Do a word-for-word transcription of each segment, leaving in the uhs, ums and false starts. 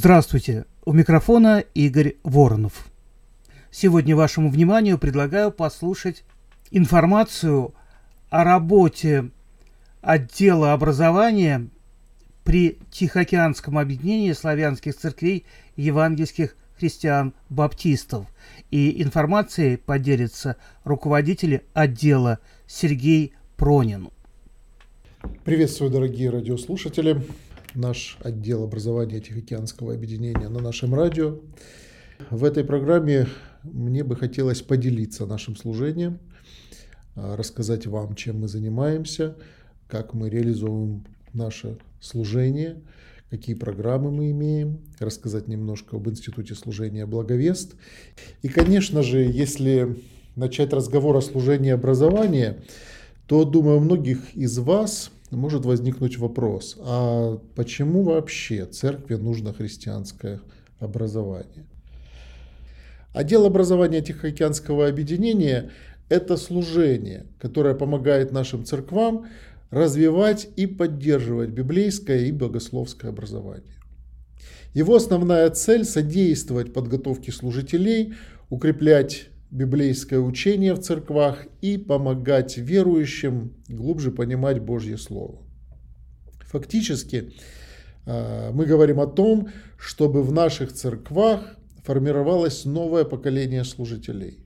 Здравствуйте, у микрофона Игорь Воронов. Сегодня вашему вниманию предлагаю послушать информацию о работе отдела образования при Тихоокеанском объединении славянских церквей и евангельских христиан-баптистов. И информацией поделится руководитель отдела Сергей Пронин. Приветствую, дорогие радиослушатели. Наш отдел образования Тихоокеанского объединения на нашем радио. В этой программе мне бы хотелось поделиться нашим служением, рассказать вам, чем мы занимаемся, как мы реализуем наше служение, какие программы мы имеем, рассказать немножко об Институте служения «Благовест». И, конечно же, если начать разговор о служении образования, то, думаю, у многих из вас может возникнуть вопрос, а почему вообще церкви нужно христианское образование? Отдел образования Тихоокеанского объединения – это служение, которое помогает нашим церквам развивать и поддерживать библейское и богословское образование. Его основная цель – содействовать подготовке служителей, укреплять библейское учение в церквах и помогать верующим глубже понимать Божье Слово. Фактически мы говорим о том, чтобы в наших церквах формировалось новое поколение служителей.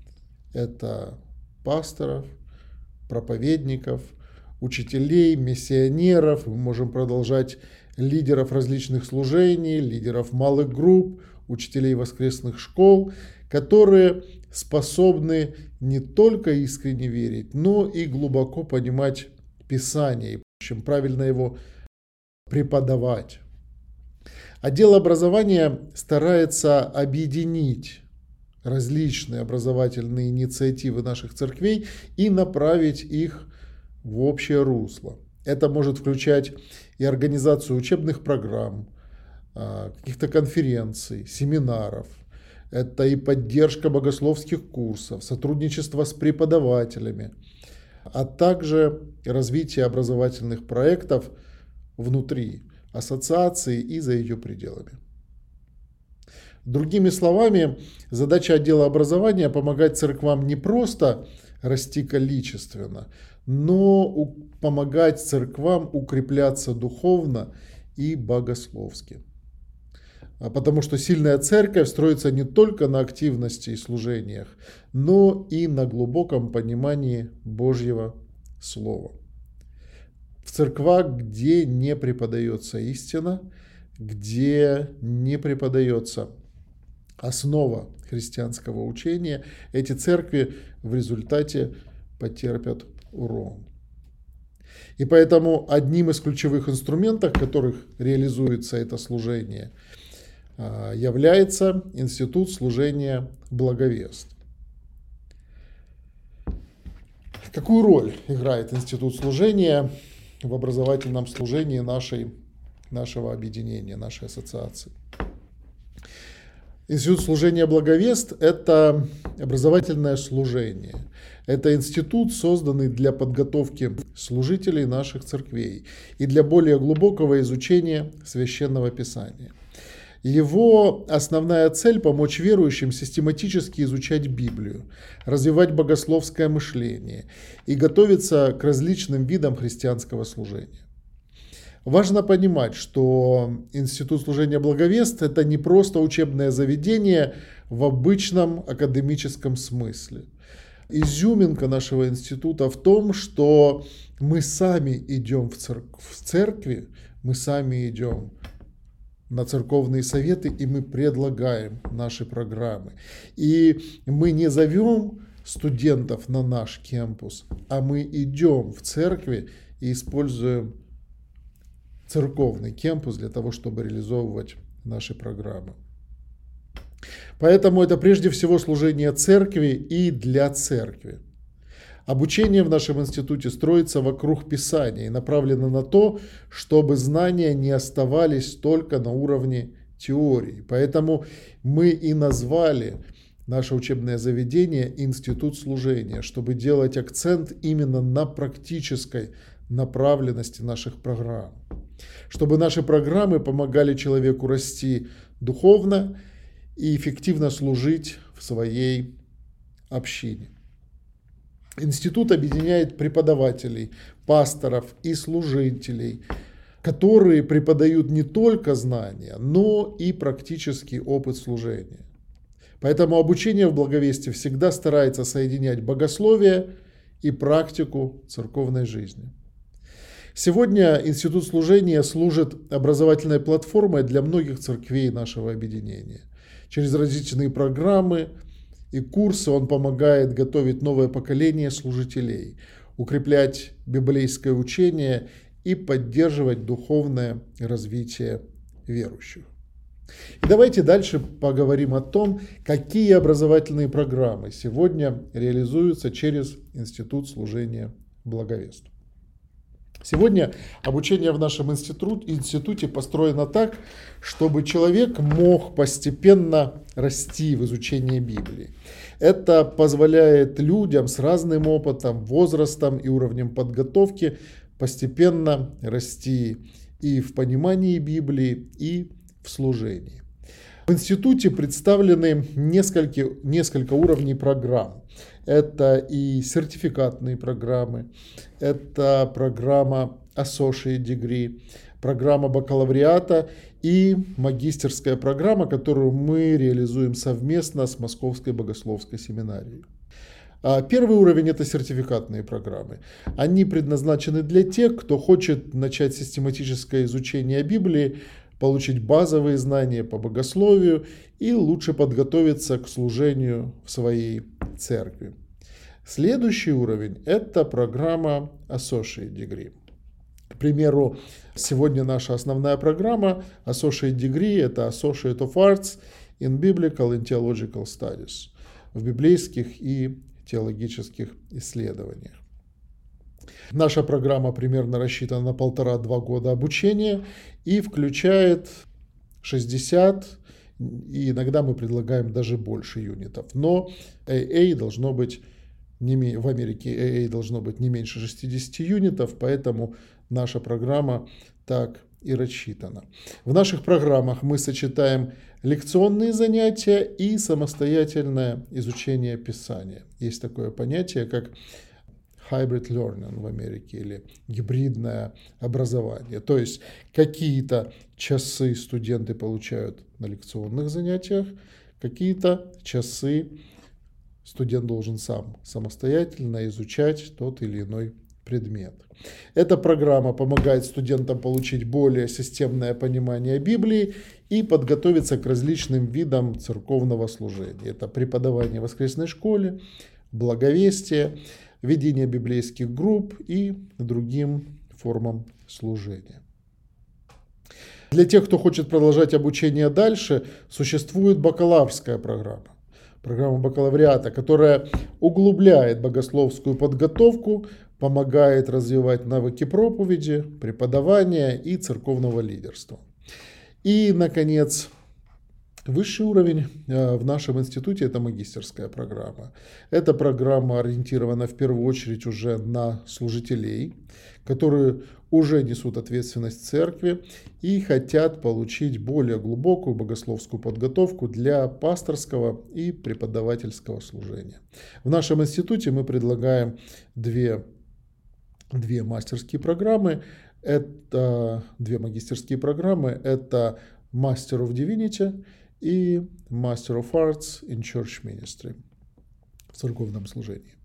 Это пасторов, проповедников, учителей, миссионеров, мы можем продолжать лидеров различных служений, лидеров малых групп, учителей воскресных школ, которые способны не только искренне верить, но и глубоко понимать Писание, и в общем, правильно его преподавать. Отдел образования старается объединить различные образовательные инициативы наших церквей и направить их в общее русло. Это может включать и организацию учебных программ, каких-то конференций, семинаров. Это и поддержка богословских курсов, сотрудничество с преподавателями, а также развитие образовательных проектов внутри ассоциации и за ее пределами. Другими словами, задача отдела образования – помогать церквам не просто расти количественно, но помогать церквам укрепляться духовно и богословски. Потому что сильная церковь строится не только на активности и служениях, но и на глубоком понимании Божьего Слова. В церквах, где не преподается истина, где не преподается основа христианского учения, эти церкви в результате потерпят урон. И поэтому одним из ключевых инструментов, в которых реализуется это служение, является Институт служения «Благовест». Какую роль играет Институт служения в образовательном служении нашей, нашего объединения, нашей ассоциации? Институт служения «Благовест» – это образовательное служение. Это институт, созданный для подготовки служителей наших церквей и для более глубокого изучения Священного Писания. Его основная цель – помочь верующим систематически изучать Библию, развивать богословское мышление и готовиться к различным видам христианского служения. Важно понимать, что Институт служения «Благовест» – это не просто учебное заведение в обычном академическом смысле. Изюминка нашего института в том, что мы сами идем в, церк- в церкви, мы сами идем на церковные советы, и мы предлагаем наши программы. И мы не зовем студентов на наш кампус, а мы идем в церкви и используем церковный кампус для того, чтобы реализовывать наши программы. Поэтому это прежде всего служение церкви и для церкви. Обучение в нашем институте строится вокруг Писания и направлено на то, чтобы знания не оставались только на уровне теории. Поэтому мы и назвали наше учебное заведение «Институт служения», чтобы делать акцент именно на практической направленности наших программ. чтобы наши программы помогали человеку расти духовно и эффективно служить в своей общине. Институт объединяет преподавателей, пасторов и служителей, которые преподают не только знания, но и практический опыт служения. Поэтому обучение в благовестии всегда старается соединять богословие и практику церковной жизни. Сегодня Институт служения служит образовательной платформой для многих церквей нашего объединения. Через различные программы и курсы он помогает готовить новое поколение служителей, укреплять библейское учение и поддерживать духовное развитие верующих. И давайте дальше поговорим о том, какие образовательные программы сегодня реализуются через Институт служения благовесту. Сегодня обучение в нашем институте построено так, чтобы человек мог постепенно расти в изучении Библии. Это позволяет людям с разным опытом, возрастом и уровнем подготовки постепенно расти и в понимании Библии, и в служении. В институте представлены несколько, несколько уровней программ. Это и сертификатные программы, это программа Associate Degree, программа бакалавриата и магистерская программа, которую мы реализуем совместно с Московской богословской семинарией. Первый уровень – это сертификатные программы. Они предназначены для тех, кто хочет начать систематическое изучение Библии, получить базовые знания по богословию и лучше подготовиться к служению в своей церкви. Следующий уровень – это программа Associate Degree. К примеру, сегодня наша основная программа Associate Degree – это Associate of Arts in Biblical and Theological Studies в библейских и теологических исследованиях. Наша программа примерно рассчитана на полтора-два года обучения и включает шестьдесят, и иногда мы предлагаем даже больше юнитов. Но эй эй должно быть, не, в Америке эй эй должно быть не меньше шестидесяти юнитов, поэтому наша программа так и рассчитана. В наших программах мы сочетаем лекционные занятия и самостоятельное изучение Писания. Есть такое понятие, как hybrid learning в Америке или гибридное образование. То есть какие-то часы студенты получают на лекционных занятиях, какие-то часы студент должен сам самостоятельно изучать тот или иной предмет. Эта программа помогает студентам получить более системное понимание Библии и подготовиться к различным видам церковного служения. Это преподавание в воскресной школе, благовестие, ведение библейских групп и другим формам служения. Для тех, кто хочет продолжать обучение дальше, существует бакалаврская программа. Программа бакалавриата, которая углубляет богословскую подготовку, помогает развивать навыки проповеди, преподавания и церковного лидерства. И, наконец, высший уровень в нашем институте – это магистерская программа. Эта программа ориентирована в первую очередь уже на служителей, которые уже несут ответственность в церкви и хотят получить более глубокую богословскую подготовку для пасторского и преподавательского служения. В нашем институте мы предлагаем две, две мастерские программы. Это две магистерские программы. Это Master of Divinity и Master of Arts in Church Ministry в церковном служении.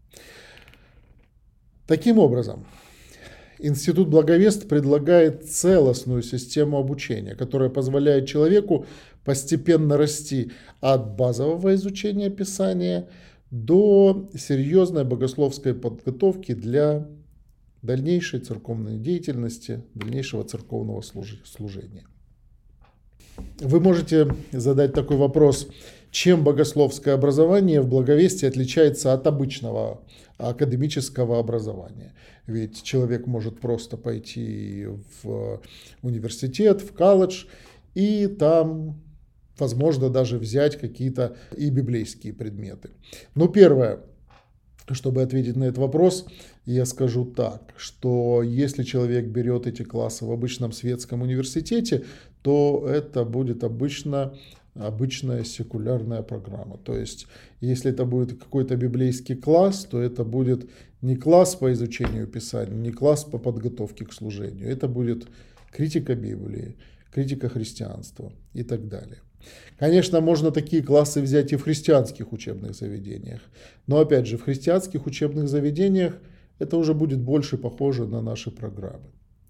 Таким образом, Институт благовест предлагает целостную систему обучения, которая позволяет человеку постепенно расти от базового изучения Писания до серьезной богословской подготовки для дальнейшей церковной деятельности, дальнейшего церковного служения. Вы можете задать такой вопрос: чем богословское образование в благовестии отличается от обычного академического образования? Ведь человек может просто пойти в университет, в колледж, и там, возможно, даже взять какие-то и библейские предметы. Ну, первое, чтобы ответить на этот вопрос, я скажу так, что если человек берет эти классы в обычном светском университете, то это будет обычно, обычная секулярная программа. То есть, если это будет какой-то библейский класс, то это будет не класс по изучению Писания, не класс по подготовке к служению. Это будет критика Библии, критика христианства и так далее. Конечно, можно такие классы взять и в христианских учебных заведениях, но опять же в христианских учебных заведениях это уже будет больше похоже на наши программы.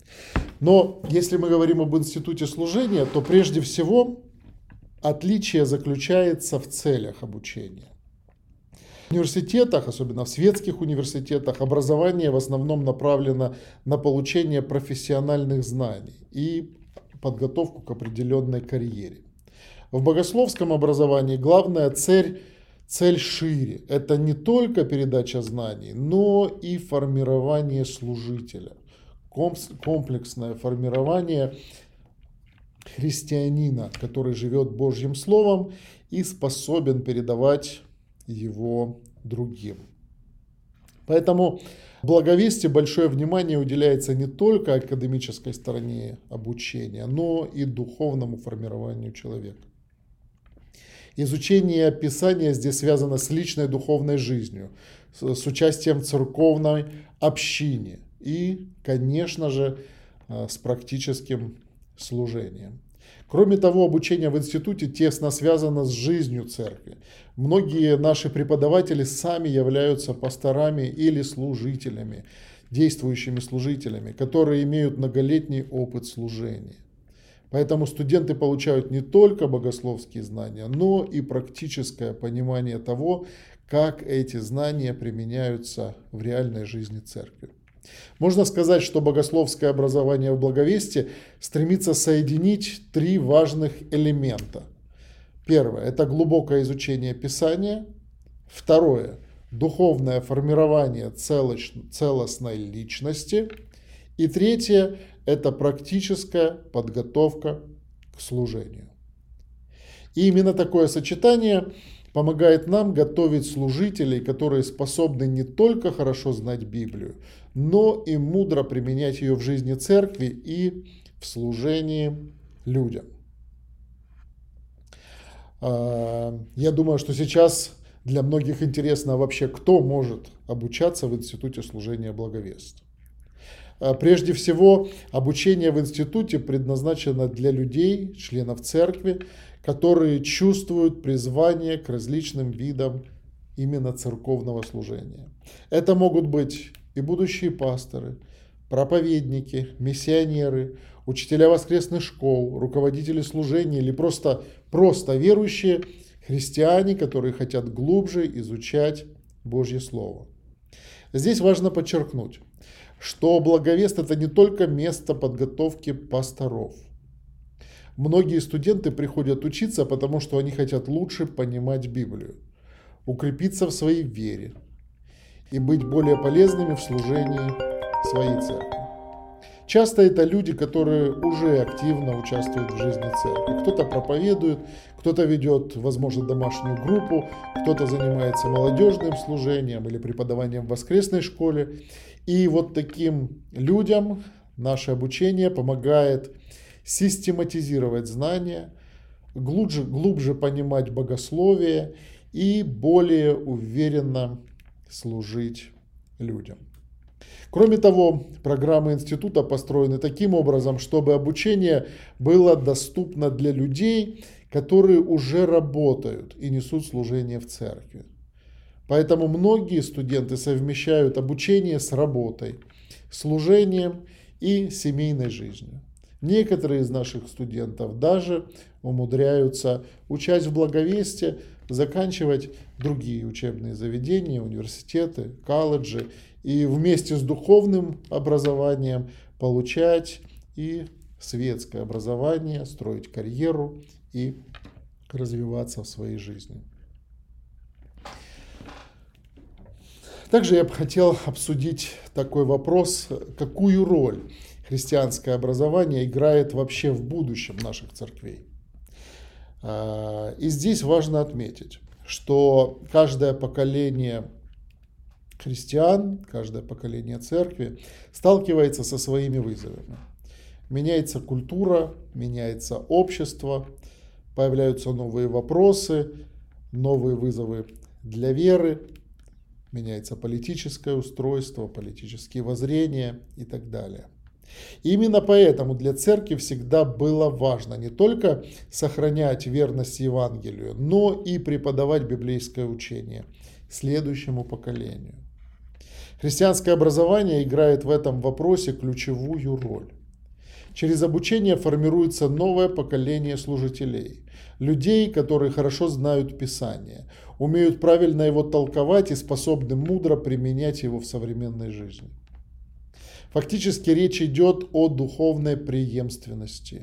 Но если мы говорим об институте служения, то прежде всего отличие заключается в целях обучения. В университетах, особенно в светских университетах, образование в основном направлено на получение профессиональных знаний и подготовку к определенной карьере. В богословском образовании главная цель, цель шире. Это не только передача знаний, но и формирование служителя. Комплексное формирование христианина, который живет Божьим Словом и способен передавать его другим. Поэтому в Благовестии большое внимание уделяется не только академической стороне обучения, но и духовному формированию человека. Изучение Писания здесь связано с личной духовной жизнью, с участием в церковной общине и, конечно же, с практическим служением. Кроме того, обучение в институте тесно связано с жизнью церкви. Многие наши преподаватели сами являются пасторами или служителями, действующими служителями, которые имеют многолетний опыт служения. Поэтому студенты получают не только богословские знания, но и практическое понимание того, как эти знания применяются в реальной жизни церкви. Можно сказать, что богословское образование в Благовестии стремится соединить три важных элемента. Первое – это глубокое изучение Писания. Второе – духовное формирование целостной личности. И третье – это практическая подготовка к служению. И именно такое сочетание помогает нам готовить служителей, которые способны не только хорошо знать Библию, но и мудро применять ее в жизни церкви и в служении людям. Я думаю, что сейчас для многих интересно вообще, кто может обучаться в институте служения Благовестия. Прежде всего, обучение в институте предназначено для людей, членов церкви, которые чувствуют призвание к различным видам именно церковного служения. Это могут быть и будущие пасторы, проповедники, миссионеры, учителя воскресных школ, руководители служения или просто, просто верующие христиане, которые хотят глубже изучать Божье Слово. Здесь важно подчеркнуть, что Благовест – это не только место подготовки пасторов. Многие студенты приходят учиться, потому что они хотят лучше понимать Библию, укрепиться в своей вере и быть более полезными в служении своей церкви. Часто это люди, которые уже активно участвуют в жизни церкви. Кто-то проповедует, кто-то ведет, возможно, домашнюю группу, кто-то занимается молодежным служением или преподаванием в воскресной школе. И вот таким людям наше обучение помогает систематизировать знания, глубже, глубже понимать богословие и более уверенно служить людям. Кроме того, программы института построены таким образом, чтобы обучение было доступно для людей, которые уже работают и несут служение в церкви. Поэтому многие студенты совмещают обучение с работой, служением и семейной жизнью. Некоторые из наших студентов даже умудряются, учась в Благовестии, заканчивать другие учебные заведения, университеты, колледжи и вместе с духовным образованием получать и светское образование, строить карьеру и развиваться в своей жизни. Также я бы хотел обсудить такой вопрос, какую роль христианское образование играет вообще в будущем наших церквей. И здесь важно отметить, что каждое поколение христиан, каждое поколение церкви сталкивается со своими вызовами. Меняется культура, меняется общество, появляются новые вопросы, новые вызовы для веры, меняется политическое устройство, политические воззрения и так далее. И именно поэтому для церкви всегда было важно не только сохранять верность Евангелию, но и преподавать библейское учение следующему поколению. Христианское образование играет в этом вопросе ключевую роль. Через обучение формируется новое поколение служителей, людей, которые хорошо знают Писание, умеют правильно его толковать и способны мудро применять его в современной жизни. Фактически речь идет о духовной преемственности.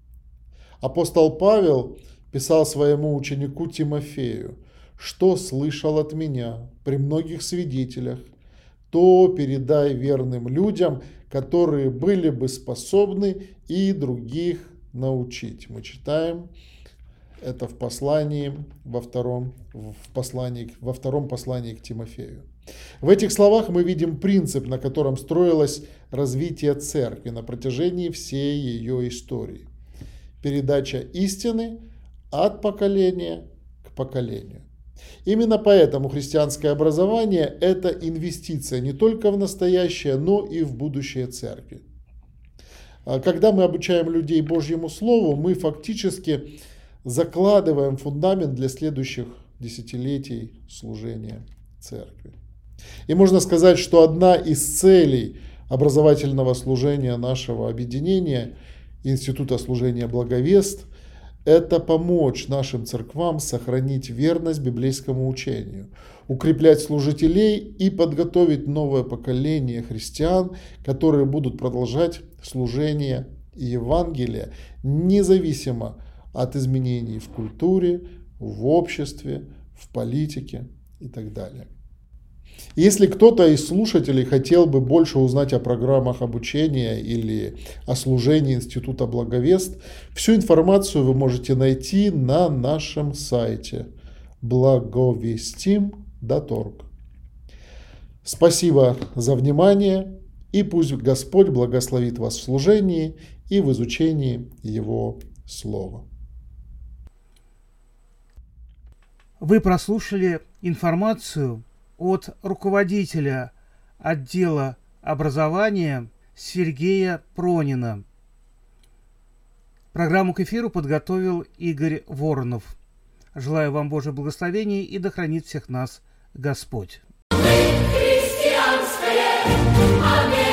Апостол Павел писал своему ученику Тимофею: «Что слышал от меня при многих свидетелях, то передай верным людям, которые были бы способны и других научить». Мы читаем это в послании, во втором, в послании, во втором послании к Тимофею. В этих словах мы видим принцип, на котором строилось развитие церкви на протяжении всей ее истории. Передача истины от поколения к поколению. Именно поэтому христианское образование – это инвестиция не только в настоящее, но и в будущее церкви. Когда мы обучаем людей Божьему Слову, мы фактически закладываем фундамент для следующих десятилетий служения церкви. И можно сказать, что одна из целей образовательного служения нашего объединения, Института служения Благовест, это помочь нашим церквам сохранить верность библейскому учению, укреплять служителей и подготовить новое поколение христиан, которые будут продолжать служение Евангелия независимо от изменений в культуре, в обществе, в политике и так далее. Если кто-то из слушателей хотел бы больше узнать о программах обучения или о служении Института Благовест, всю информацию вы можете найти на нашем сайте благовестим точка орг. Спасибо за внимание, и пусть Господь благословит вас в служении и в изучении Его Слова. Вы прослушали информацию от руководителя отдела образования Сергея Пронина. Программу к эфиру подготовил Игорь Воронов. Желаю вам Божьего благословения, и да хранит всех нас Господь. Христианское, аминь.